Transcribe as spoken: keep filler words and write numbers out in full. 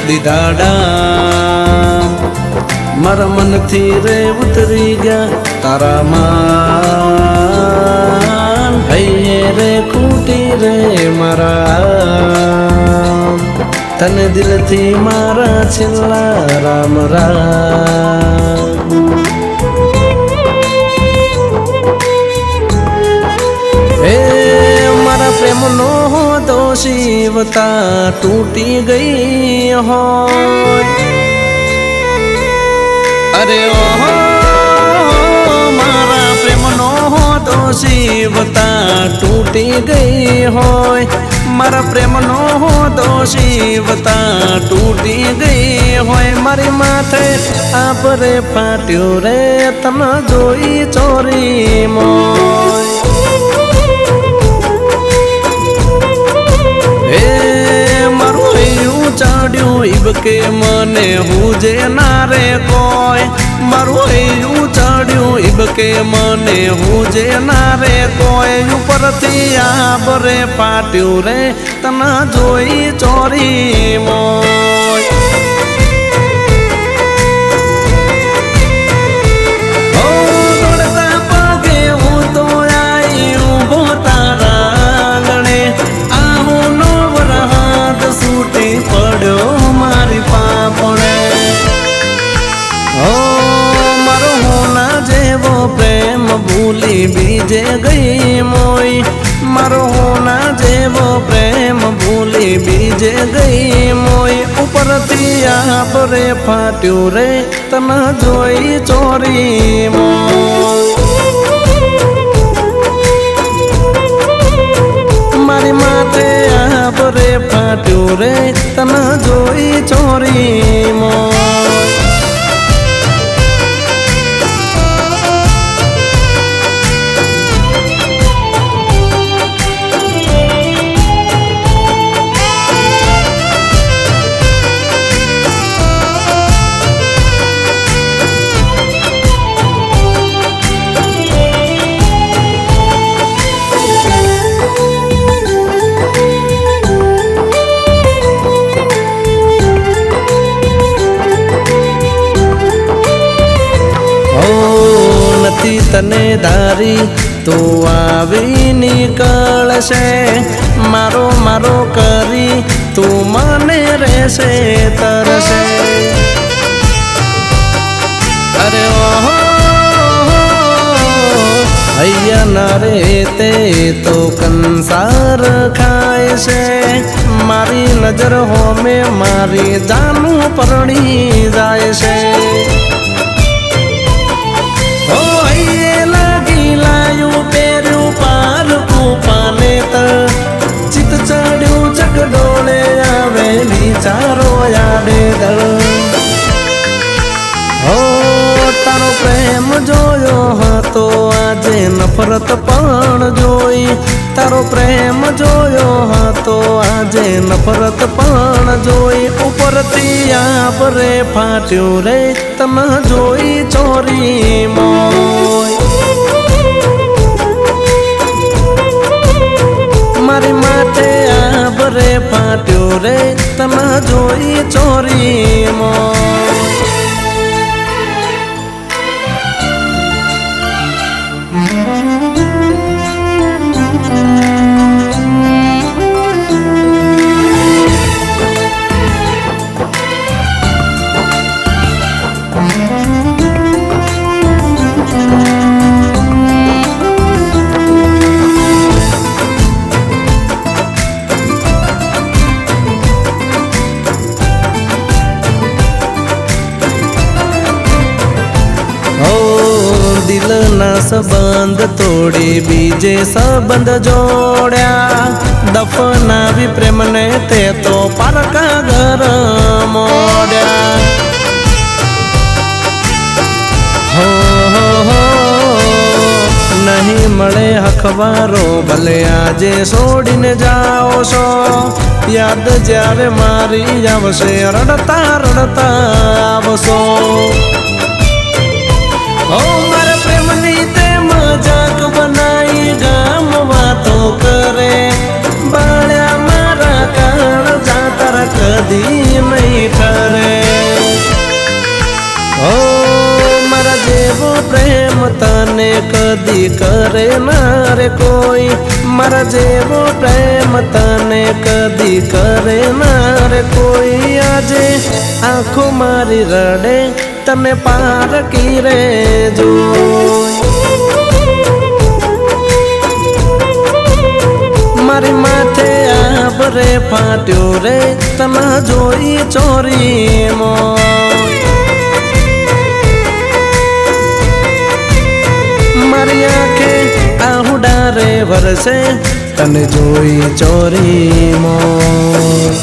દીધાડા મારા મનથી રે ઉતરી ગયા તારા માન હૈયે રે ખૂટી રે મારા તને દિલથી મારા છેલ્લા રામ રામ પ્રેમનો દોષીવતા તૂટી ગઈ હોય અરે ઓહો મારા પ્રેમનો દોષીવતા તૂટી ગઈ હોય મારા પ્રેમનો દોષીવતા તૂટી ગઈ હોય મારી માથે આપરે ફાટ્યો રે તને જોઈ ચોરી મોય ચાડ્યું ઈબકે મને હુજે ના રે કોઈ મારું એવું ચાડ્યું ઈબકે મને હુજે ના રે કોઈ ઉપરથી આબરે પાટ્યું રે તને જોઈ ચોરી મોય ભૂલી બીજે ગઈ મોય મારો હોના જેવો પ્રેમ ભૂલી બીજે ગઈ મોય ઉપરથી આપરે ફાટ્યું રે તને જોઈ ચોરી મોય મારી માથે આપરે ફાટ્યું રે તને જોઈ ચોરી મોય તને ધારી તું આવી નીકળશે મારો મારો કરી તું મને રહેશે તરશે અરે ઓહો હૈયા ના રે તે તો કંસાર ખાય છે મારી નજર હોમે મારી જાનું પરણી જાય છે ચિત ચડ્યું ચકડોળે આવેલી ચારો યાડે દળ હો તારો પ્રેમ જોયો હતો આજે નફરત પણ જોઈ તારો પ્રેમ જોયો હતો આજે નફરત પણ જોઈ ઉપરથી આપરે ફાટ્યું રે તને જોઈ ચોરી મોય મારી માથે આબરે ફાટ્યો રે તને જોઈ ચોરી મોય દિલના સંબંધ તોડી બીજે સંબંધ જોડ્યા દફનાવી પ્રેમને તે તો પારકા ઘર મોડ્યા હો હો હો નહીં મળે અખબારો ભલે આજે છોડીને જાઓ છો યાદ જ્યારે મારી આવશે રડતા રડતા આવશો ઓ મારા પ્રેમની તે મજાક બનાઈ ગામ વાતો કરે બાળ્યા મારા કાળ જાતર કદી નહીં તને કદી કરે ના રે કોઈ, મારા જેવો પ્રેમ તને કદી કરે ના રે કોઈ। આજે આંખો મારી રડે તને પારકી રે જોઈ, મારી માથે આભરે ફાટ્યો રે તને જોઈ ચોરી મોય, મારી આંખે આહુડા રે વરસે તને જોઈ ચોરી મોય।